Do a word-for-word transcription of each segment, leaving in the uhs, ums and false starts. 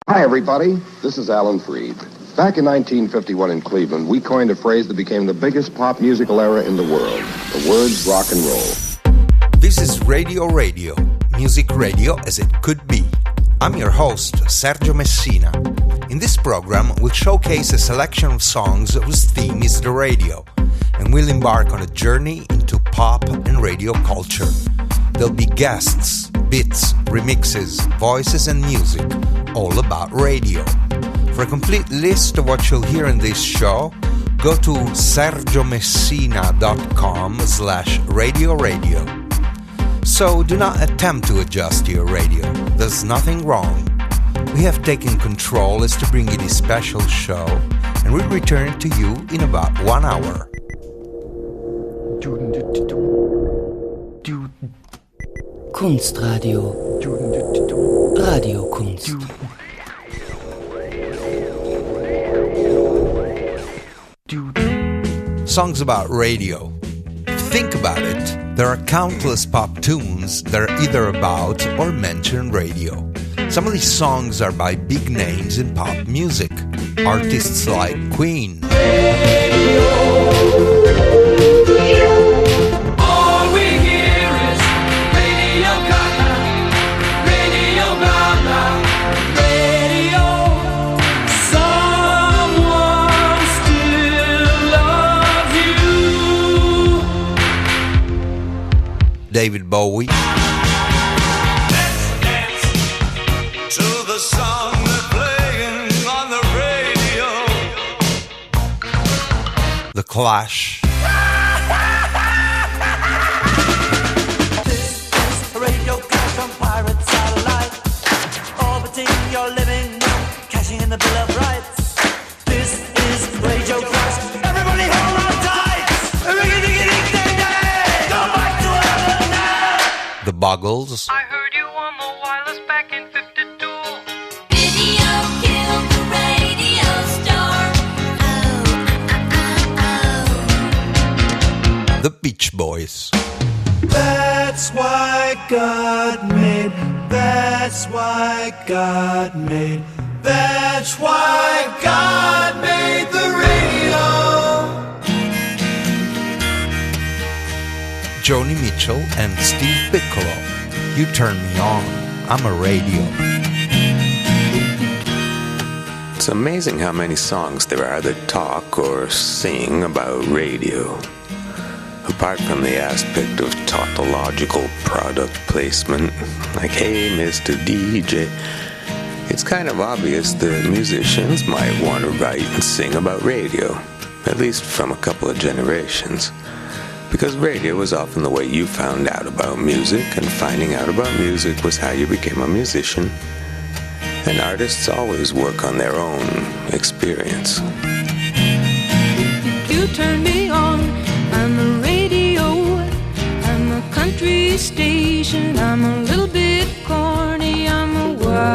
Hi, everybody. This is Alan Freed. Back in nineteen fifty-one in Cleveland, we coined a phrase that became the biggest pop musical era in the world. The words rock and roll. This is Radio Radio, music radio as it could be. I'm your host, Sergio Messina. In this program, we'll showcase a selection of songs whose theme is the radio, and we'll embark on a journey into pop and radio culture. There'll be guests, bits, remixes, voices, and music, all about radio. For a complete list of what you'll hear in this show, go to sergiomessina.com slash radio radio. So do not attempt to adjust your radio. There's nothing wrong. We have taken control as to bring you this special show, and we'll return to you in about one hour. Kunstradio. Radiokunst. Songs about radio. If you think about it, there are countless pop tunes that are either about or mention radio. Some of these songs are by big names in pop music, artists like Queen, all we hear is Radio Gaga, Radio Gaga, radio. Someone still loves you. David Bowie, To the song they're playing on the radio. The Clash, This is Radio Clash on Pirate Satellite, orbiting your living room, cashing in the Bill of Rights. This is Radio Clash. Everybody hold on tight. Go back to heaven now. The Buggles, I heard you on the wireless back in fifty-two. Video killed the radio star. Oh, oh, oh, oh. The Beach Boys, That's why God made. That's why God made. That's why God made the radio. Joni Mitchell, and Steve Piccolo. You Turn Me On, I'm a Radio. It's amazing how many songs there are that talk or sing about radio. Apart from the aspect of tautological product placement, like, hey, Mister D J, it's kind of obvious the musicians might want to write and sing about radio, at least from a couple of generations. Because radio was often the way you found out about music, and finding out about music was how you became a musician. And artists always work on their own experience. You turn me on, I'm a radio, I'm a country station, I'm a little bit corny, I'm a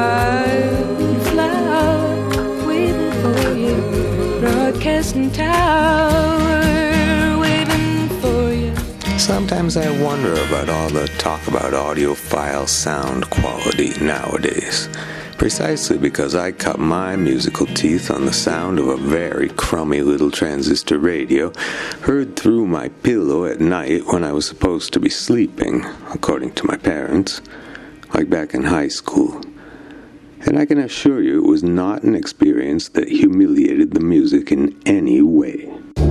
wildflower waiting for you, broadcasting tower waving for you. Sometimes I wonder about all the talk about audiophile sound quality nowadays. Precisely because I cut my musical teeth on the sound of a very crummy little transistor radio heard through my pillow at night when I was supposed to be sleeping, according to my parents, like back in high school. And I can assure you it was not an experience that humiliated the music in any way.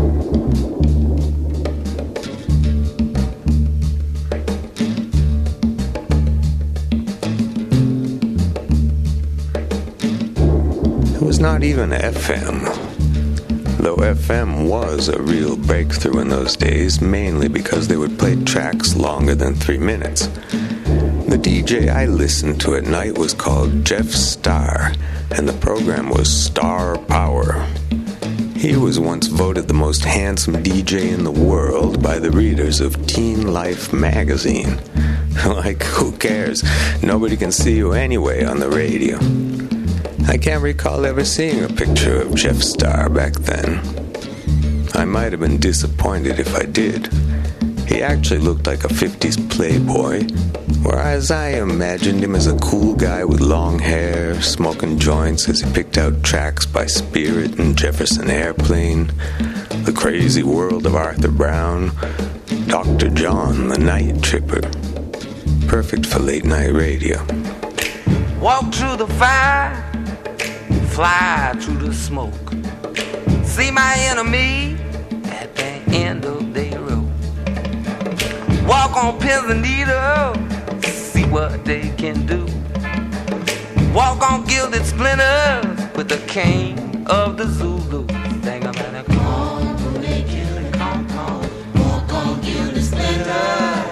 It was not even F M, though F M was a real breakthrough in those days, mainly because they would play tracks longer than three minutes. The D J I listened to at night was called Jeff Starr, and the program was Star Power. He was once voted the most handsome D J in the world by the readers of Teen Life magazine. Like, who cares? Nobody can see you anyway on the radio. I can't recall ever seeing a picture of Jeff Starr back then. I might have been disappointed if I did. He actually looked like a fifties playboy, Whereas I imagined him as a cool guy with long hair, smoking joints as he picked out tracks by Spirit and Jefferson Airplane, The Crazy World of Arthur Brown, Doctor John, the Night Tripper. Perfect for late night radio. Walk through the fire, fly through the smoke. See my enemy at the end of their road. Walk on pins and needles, see what they can do. Walk on gilded splinters with the king of the Zulu. Dang, I'm at a call to make you the come home. Walk on gilded splinters.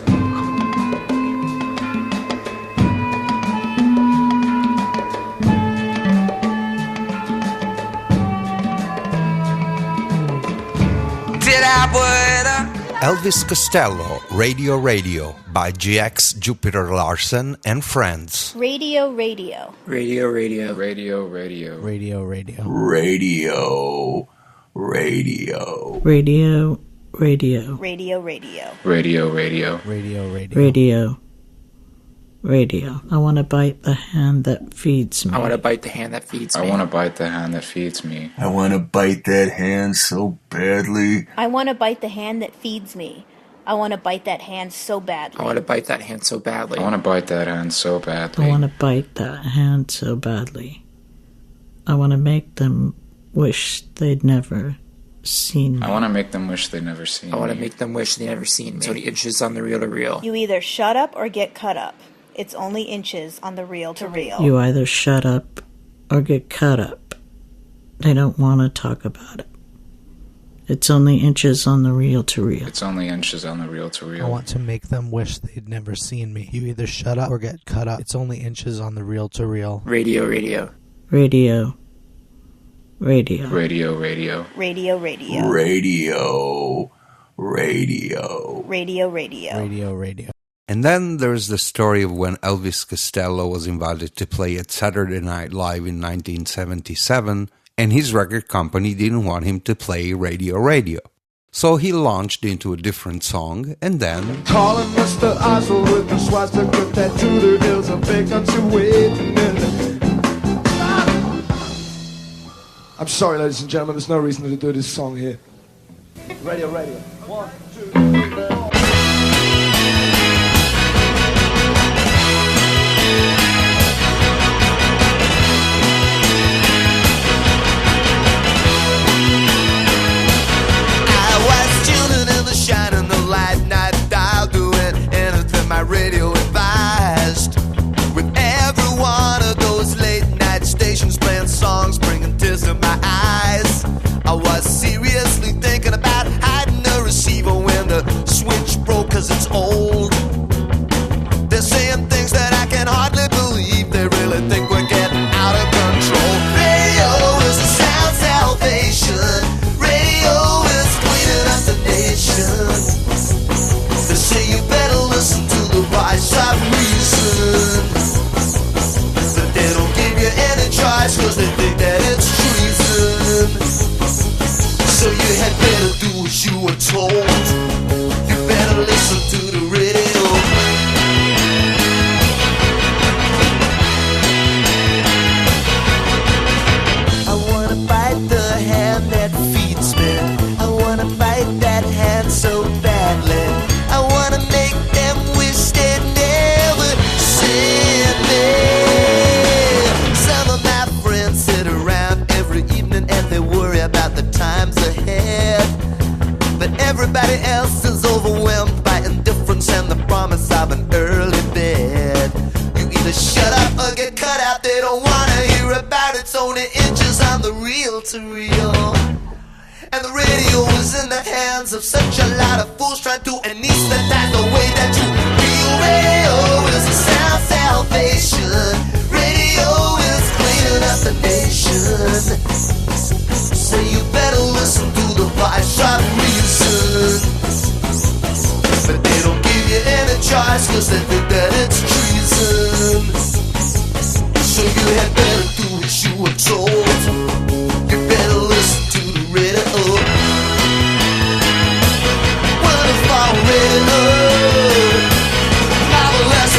Elvis Costello, Radio Radio, by G X Jupiter Larsen and Friends. Radio Radio. Radio Radio. Radio Radio. Radio Radio. Radio Radio. Radio Radio. Radio Radio. Radio Radio. Radio Radio. Radio Radio. I want to bite the hand that feeds me. I want to bite the hand that feeds me. I want to bite the hand that feeds me. I want to bite that hand so badly. I want to bite the hand that feeds me. I want to bite that hand so badly. I want to bite that hand so badly. I want to bite that hand so badly. I want to bite that hand so badly. I want to make them wish they'd never seen me. I want to make them wish they'd never seen me. I want to make them wish they'd never seen me. So the inches on the reel to reel. You either shut up or get cut up. It's only inches on the reel to reel. You either shut up or get cut up. They don't want to talk about it. It's only inches on the reel to reel. It's only inches on the reel to reel. I want to make them wish they'd never seen me. You either shut up or get cut up. It's only inches on the reel to reel. Radio Radio. Radio. Radio. Radio Radio. Radio Radio. Radio Radio. Radio Radio. Radio Radio. And then there's the story of when Elvis Costello was invited to play at Saturday Night Live in nineteen seventy-seven, and his record company didn't want him to play Radio Radio. So he launched into a different song, and then... Calling Mister Oswald with the swastika tattoo, there is a vacancy waiting in the... I'm sorry, ladies and gentlemen, there's no reason to do this song here. Radio, radio. One, two, three, four. Shining the light, night dial, doing anything my radio advised. With every one of those late night stations playing songs, bringing tears to my eyes. I was seriously thinking about hiding the receiver when the switch broke, cause it's old. They're saying things that I can hardly believe. They really think we're getting out of control. Radio is a sound salvation. Radio is cleaning up the nation. They say you better listen to the voice of reason, but they don't give you any choice, cause they think that it's treason. So you had better do as you were told. You better listen to the radio. I wanna bite the hand that feeds me. I wanna bite that hand so badly. I wanna make them wish they'd never seen me. Some of my friends sit around every evening and they worry about the times ahead. But everybody else is overwhelmed by indifference and the promise of an early bed. You either shut up or get cut out. They don't wanna hear about it. It's only inches on the reel to reel. And the radio is in the hands of such a lot of fools trying to anesthetize the way that you feel. Radio is a sound salvation. Radio is cleaning up the nation. So you better listen to the voice of reason, but they don't give you any choice, cause they think that it's treason. So you had better do what you were told. You better listen to the radio. What if I already know? Marvelous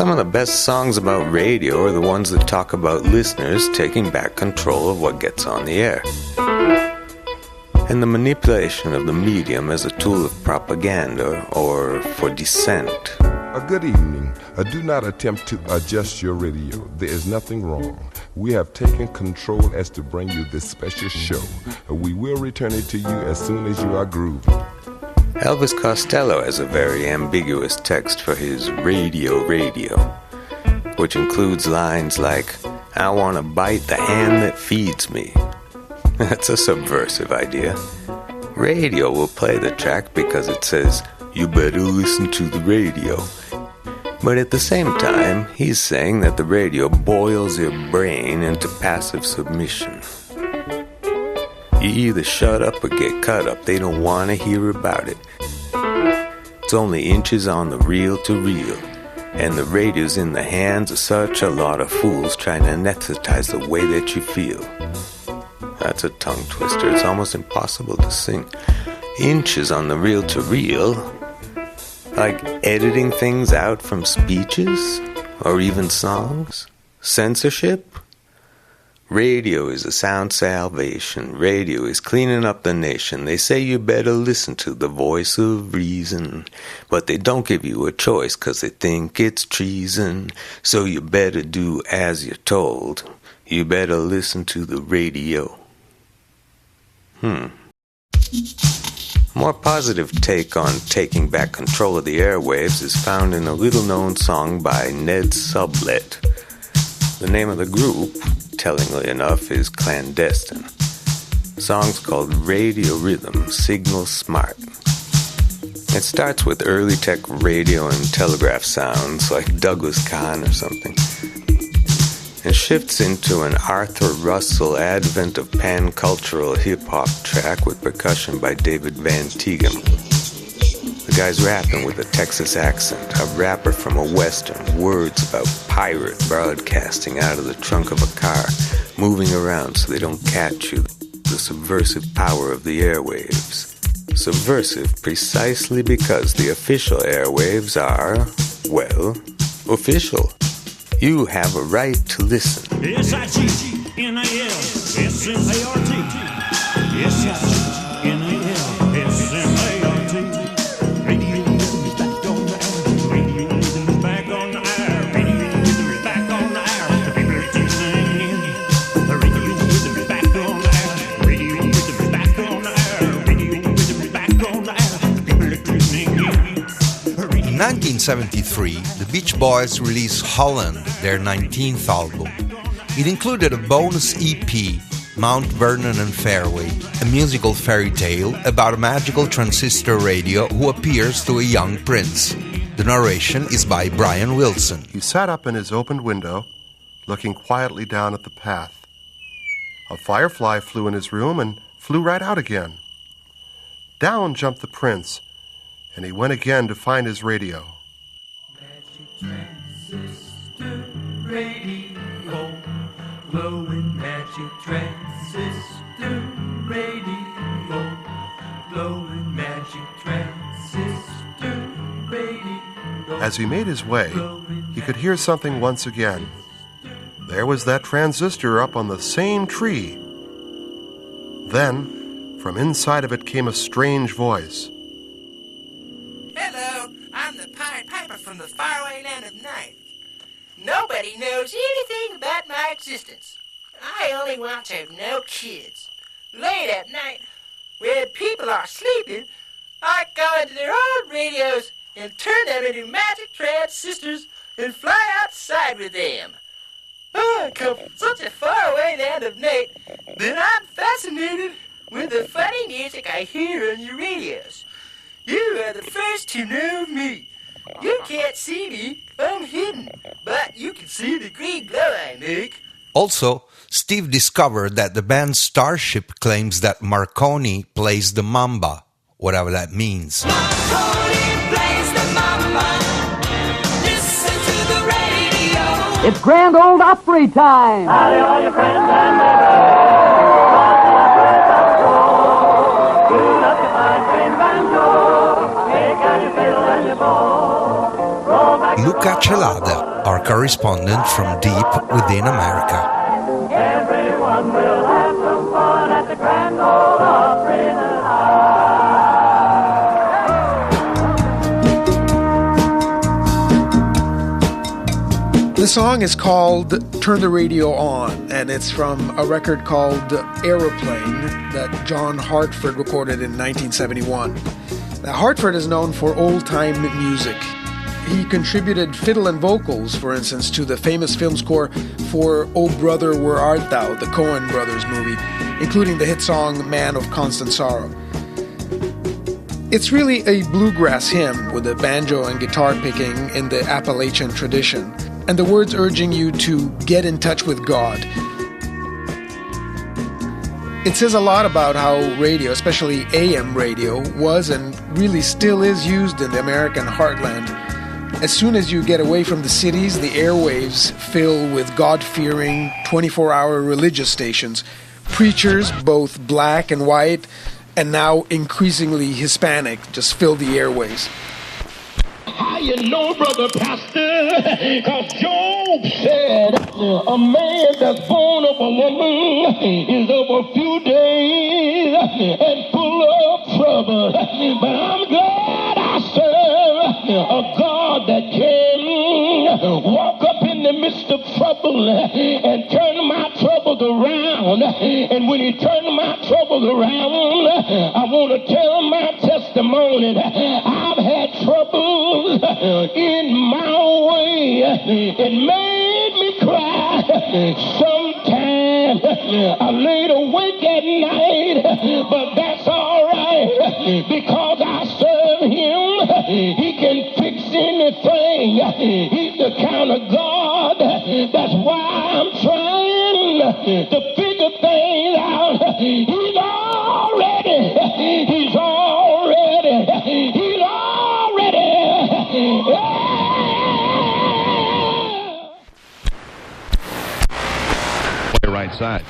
Some of the best songs about radio are the ones that talk about listeners taking back control of what gets on the air, and the manipulation of the medium as a tool of propaganda or for dissent. A good evening. Uh, do not attempt to adjust your radio. There is nothing wrong. We have taken control as to bring you this special show. Uh, we will return it to you as soon as you are grooving. Elvis Costello has a very ambiguous text for his Radio Radio, which includes lines like, "I want to bite the hand that feeds me." That's a subversive idea. Radio will play the track because it says, "You better listen to the radio." But at the same time, he's saying that the radio boils your brain into passive submission. You either shut up or get cut up. They don't want to hear about it. It's only inches on the reel to reel, and the radio's in the hands of such a lot of fools trying to anesthetize the way that you feel. That's a tongue twister. It's almost impossible to sing. Inches on the reel to reel? Like editing things out from speeches? Or even songs? Censorship? Radio is a sound salvation. Radio is cleaning up the nation. They say you better listen to the voice of reason, but they don't give you a choice because they think it's treason. So you better do as you're told. You better listen to the radio. Hmm. A more positive take on taking back control of the airwaves is found in a little-known song by Ned Sublette. The name of the group, tellingly enough, is Clandestine. The song's called Radio Rhythm Signal Smart. It starts with early tech radio and telegraph sounds like Douglas Kahn or something, and shifts into an Arthur Russell advent of pan-cultural hip-hop track with percussion by David Van Tighem. The guy's rapping with a Texas accent, a rapper from a western, words about pirate broadcasting out of the trunk of a car, moving around so they don't catch you, the subversive power of the airwaves. Subversive precisely because the official airwaves are, well, official. You have a right to listen. S I G N A L S M A R T S I G N A L S M A R T Radio rhythm is back on the air. Radio rhythm is back on the air. Radio rhythm is back on the air. The people are tuning in. The radio rhythm is back on the air. Radio rhythm is back on the air. Radio rhythm is back on the air. The people are tuning in. In nineteen seventy-three, the Beach Boys released Holland, their nineteenth album. It included a bonus E P, Mount Vernon and Fairway, a musical fairy tale about a magical transistor radio who appears to a young prince. The narration is by Brian Wilson. He sat up in his opened window, looking quietly down at the path. A firefly flew in his room and flew right out again. Down jumped the prince, and he went again to find his radio. Transistor radio, glowing magic transistor radio, glowing magic transistor radio. As he made his way, he could hear something once again. There was that transistor up on the same tree. Then, from inside of it came a strange voice. Hello, I'm the Pied Piper from the faraway land of night. Nobody knows anything about my existence. I only want to have no kids. Late at night, when people are sleeping, I go into their old radios and turn them into magic transistors and fly outside with them. I come from such a faraway land of night that I'm fascinated with the funny music I hear on your radios. You are the first to know of me. You can't see me, I'm hidden, but you can see the green glow I make. Also, Steve discovered that the band Starship claims that Marconi plays the mamba, whatever that means. Marconi plays the mamba. Listen to the radio. It's Grand Ole Opry time. Howdy, all your friends and neighbors. Luca Celada. our correspondent from deep within America. Everyone will have some fun at the Grand Ole Opry tonight. The song is called Turn the Radio On, and it's from a record called Aeroplane that John Hartford recorded in nineteen seventy-one. Now, Hartford is known for old-time music. He contributed fiddle and vocals, for instance, to the famous film score for Oh Brother, Where Art Thou?, the Coen Brothers movie, including the hit song Man of Constant Sorrow. It's really a bluegrass hymn with the banjo and guitar picking in the Appalachian tradition, and the words urging you to get in touch with God. It says a lot about how radio, especially A M radio, was and really still is used in the American heartland. As soon as you get away from the cities, the airwaves fill with God-fearing, twenty-four hour religious stations. Preachers, both black and white, and now increasingly Hispanic, just fill the airwaves. How you know, brother pastor, cause Job said, a man that's born of a woman is of a few days and full of trouble. But I'm glad I serve a God that can walk up in the midst of trouble and turn my troubles around. And when he turned my troubles around, I want to tell my testimony that I've had troubles in my way. It made me cry sometimes. I laid awake at night, but that's all right because I serve him. He can fix anything. He's the kind of God. That's why I'm trying to figure things out. He's already, he's already, he's already. Play right side.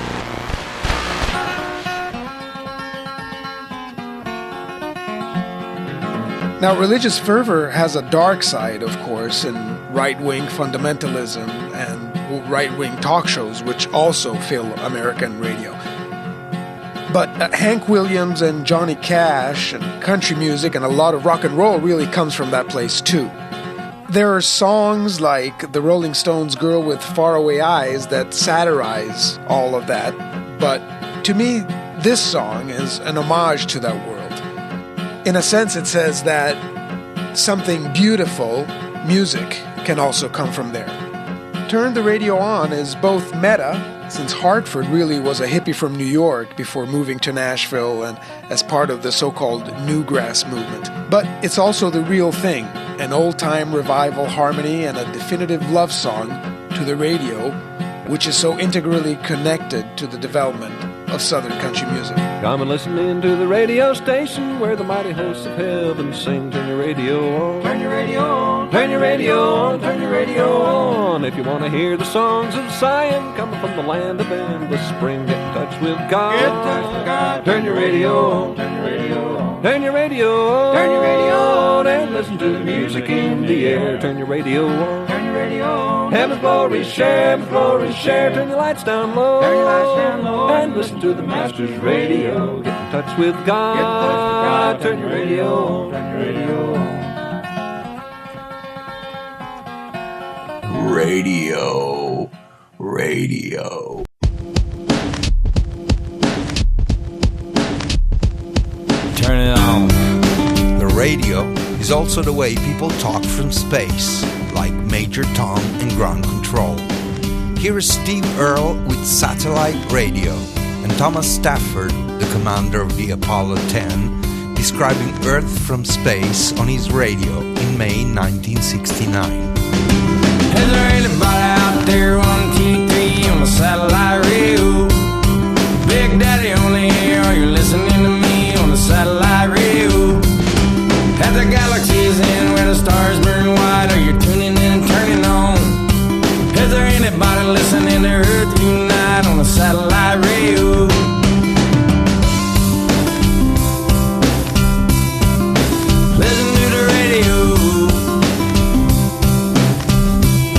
Now, religious fervor has a dark side, of course, in right-wing fundamentalism and right-wing talk shows, which also fill American radio. But uh, Hank Williams and Johnny Cash and country music and a lot of rock and roll really comes from that place too. There are songs like the Rolling Stones' Girl with Faraway Eyes that satirize all of that, but to me, this song is an homage to that world. In a sense, it says that something beautiful, music, can also come from there. Turn the Radio On is both meta, since Hartford really was a hippie from New York before moving to Nashville and as part of the so-called Newgrass movement. But it's also the real thing, an old-time revival harmony and a definitive love song to the radio, which is so integrally connected to the development of Southern country music. Come and listen in to the radio station where the mighty hosts of heaven sing. Turn your radio on. Turn your radio on. Turn your radio on. Turn your radio on. If you want to hear the songs of Zion coming from the land of endless spring, get in touch with God. Get in touch with God. Turn your radio on. Turn your radio on. Turn your radio on. Turn your radio on. And listen to the music in the air. Turn your radio on. Turn your radio on. Heaven's glory share. Heaven's glory share. Turn your lights down low. Turn your lights down low. And listen to the Master's radio. Get in touch with God. Get in touch with God. Turn your radio on. Turn your radio on. Radio. Radio. Turn it on. The radio is also the way people talk from space, like Major Tom and Ground Control. Here is Steve Earle with Satellite Radio, and Thomas Stafford, the commander of the Apollo ten, describing Earth from space on his radio in May nineteen sixty-nine. Is there anybody out there on T three on the satellite radio? Big Daddy only here, are you listening to me on the satellite radio? At the galaxies in where the stars burn white, are you tuning in and turning on? Is there anybody listening to Earth Unite on the satellite radio? Listen to the radio.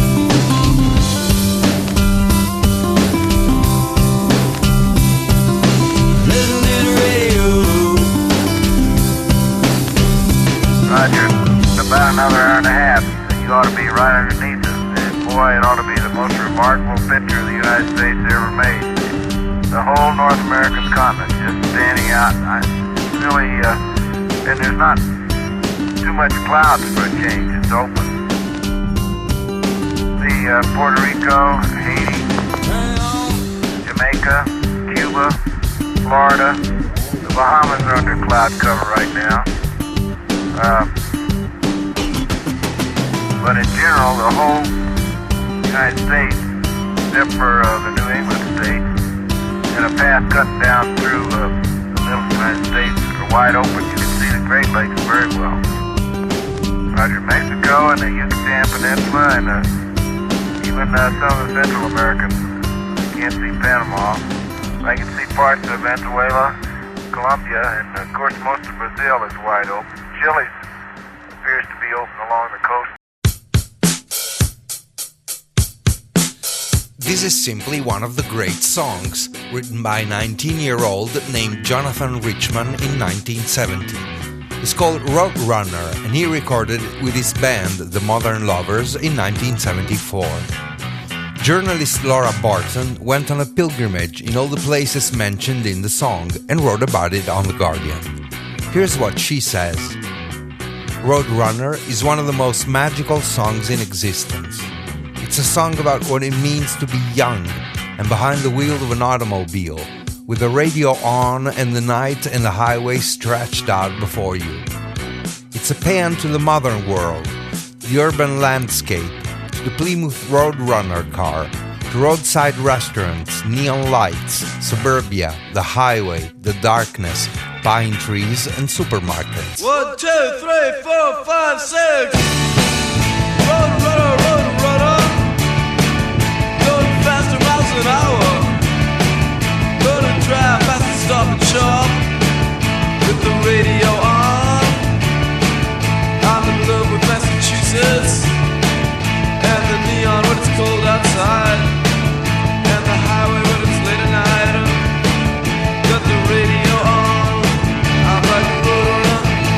remarkable picture of the United States ever made. The whole North American continent just standing out. I really, uh, and there's not too much clouds for a change. It's open. See uh, Puerto Rico, Haiti, Jamaica, Cuba, Florida. The Bahamas are under cloud cover right now. Uh, but in general, the whole United States, except for uh, the New England states, and a path cutting down through uh, the middle United States are wide open. You can see the Great Lakes very well. Roger, Mexico and the Yucatan Peninsula and uh, even uh, some of the Central Americans. You can't see Panama. I can see parts of Venezuela, Colombia, and of course most of Brazil is wide open. Chile appears to be open along the coast. This is simply one of the great songs written by a nineteen-year-old named Jonathan Richman in nineteen seventy. It's called Roadrunner, and he recorded it with his band, the Modern Lovers, in nineteen seventy-four. Journalist Laura Barton went on a pilgrimage in all the places mentioned in the song and wrote about it on The Guardian. Here's what she says. Roadrunner is one of the most magical songs in existence. It's a song about what it means to be young and behind the wheel of an automobile, with the radio on and the night and the highway stretched out before you. It's a paean to the modern world, the urban landscape, to the Plymouth Roadrunner car, to roadside restaurants, neon lights, suburbia, the highway, the darkness, pine trees and supermarkets. One, two, three, four, five, six. Roadrunner, Roadrunner. Going faster miles an hour. Gonna drive fast and stop and shop with the radio on. I'm in love with Massachusetts and the neon when it's cold outside, and the highway when it's late at night. Got the radio on. I'm like a roadrunner.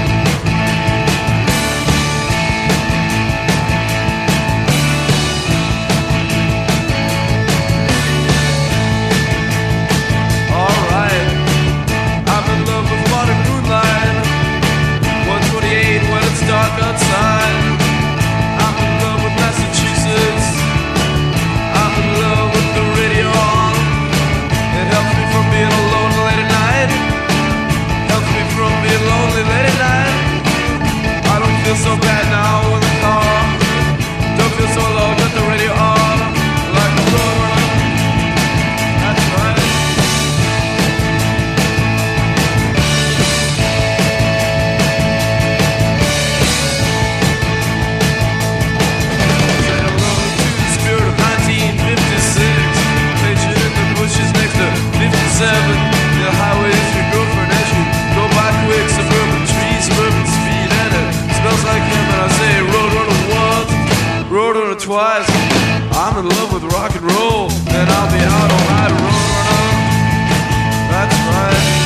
Alright, I'm in love with modern moonlight. one twenty-eight when it's dark outside. I'm in love with Massachusetts. I'm in love with the radio on. It helps me from being alone late at night. Helps me from being lonely late at night. I don't feel so bad now in the car. Don't feel so low, got the radio on. Like a roadrunner. That's right. Say hello to the spirit of nineteen fifty-six. Pictured in the bushes next to fifty-seven. The highway is your girlfriend as you go by quick. Suburban trees, suburban speed, and it smells like him. And I say roadrunner once, roadrunner twice. I'm in love with rock and roll, and I'll be out all night, roadrunner. That's right.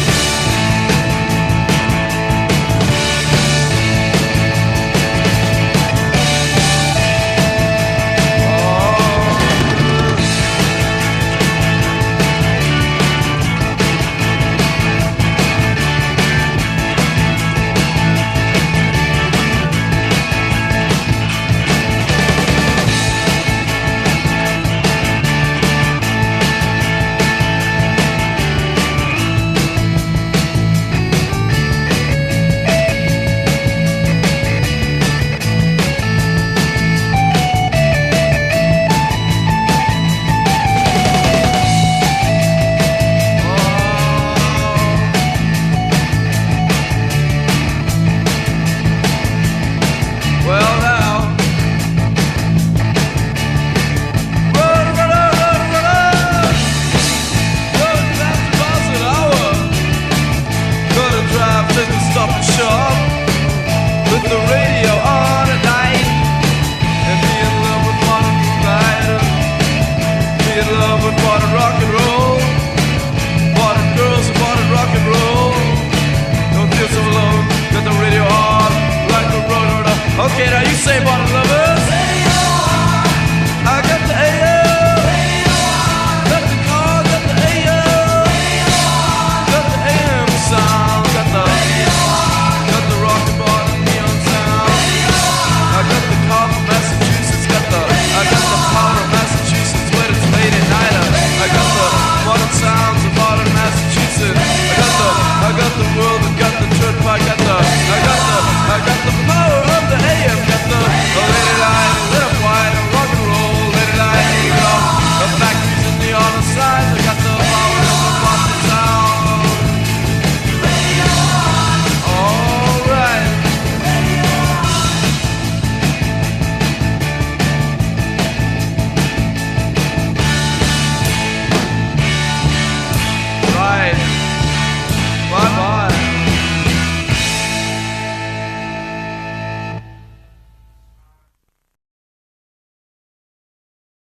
Well now, roadrunner, roadrunner, going fast miles an hour. Gonna drive, take a stop and shop with the radio on at night, and be in love with modern moonlight. Be in love with modern rock and roll, modern girls and modern rock and roll. Don't feel so alone, got the radio on like a roadrunner. Okay, now you say modern